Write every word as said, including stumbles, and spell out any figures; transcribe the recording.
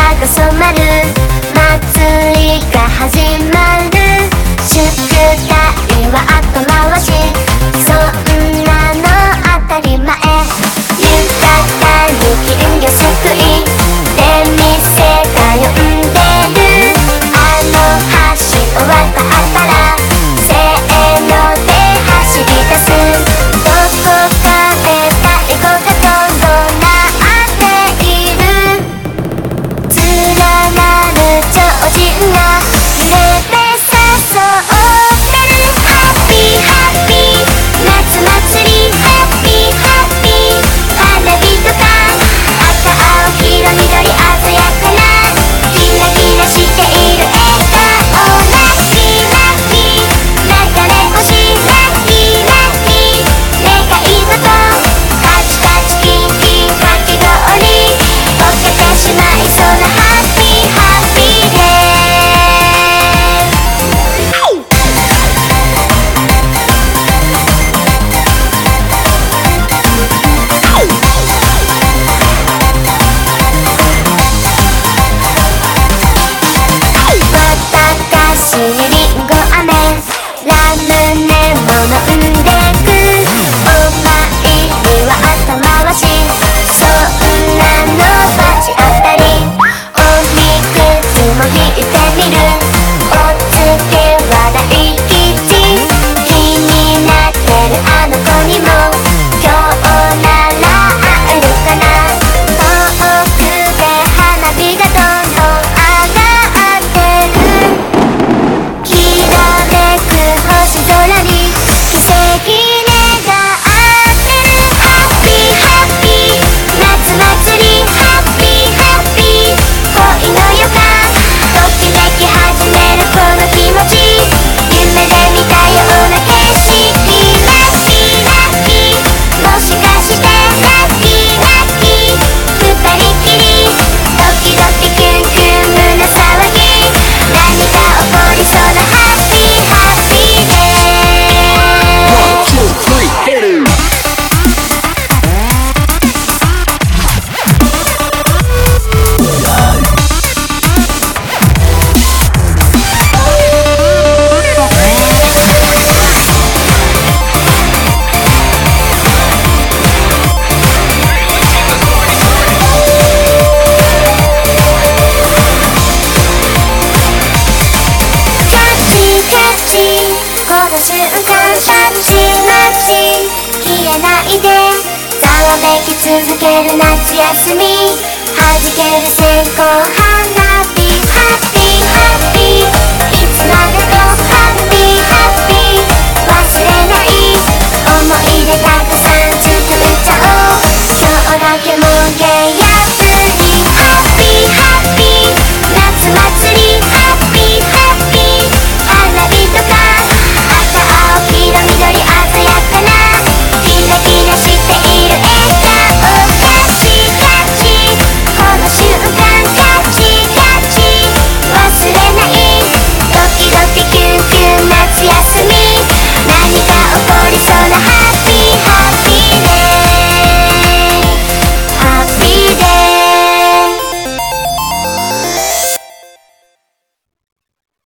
が染まる祭りが始まる。祝儀は後回し、そんなの当たり前。豊かに金魚すくい出店が呼んでる。あの橋を渡ったらせーので走り出す。どこかで太鼓がどんどん鳴っている。連なる提灯が揺れて誘ってる。ハッピーハッピー夏祭り、ハッピーハッピー花火とか赤青黄色緑鮮やかなキラキラしている笑顔。ラッキーラッキー流れ星、ラッキーラッキー願い事、カチカチキンキンかき氷溶けてしまいそうなハッピーハッピーデー。綿菓子にりんご飴ラムネも飲んでく。お参りは後回し、そんなの罰当たり。おみくじも引いてみる。おつけは大吉、気になってるあの子にも今日なら会えるかな。遠くで花火がどんどん上がってる。きらめく星空に奇跡願ってる。ハッピーハッピー夏祭り、ハッピーハッピー恋の予感、ときめき始めるこの気持ち、夢で見たような景色。ラッキーラッキーもしかしてラッキーラッキー二人きりドキドキキュンキュン胸騒ぎ、何か起こりそうなハッピーハッピーデー。この瞬間たちまち消えないで、ざわめき続ける夏休み、弾ける線香花